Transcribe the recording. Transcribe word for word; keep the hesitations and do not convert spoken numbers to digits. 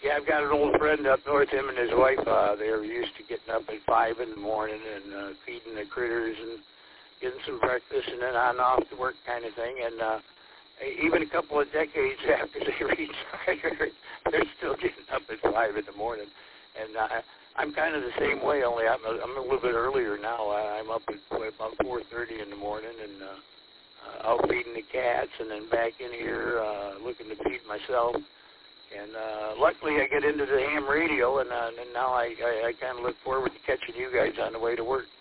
Yeah, I've got an old friend up north. Him and his wife, uh, they were used to getting up at five in the morning and uh, feeding the critters and getting some breakfast and then on and off to work kind of thing. And uh, even a couple of decades after they retired, they're still getting up at five in the morning. And uh, I'm kind of the same way, only I'm a, I'm a little bit earlier now. I'm up at about four thirty in the morning and uh, uh, out feeding the cats and then back in here uh, looking to feed myself. And uh, luckily I get into the ham radio, and, uh, and now I, I, I kind of look forward to catching you guys on the way to work.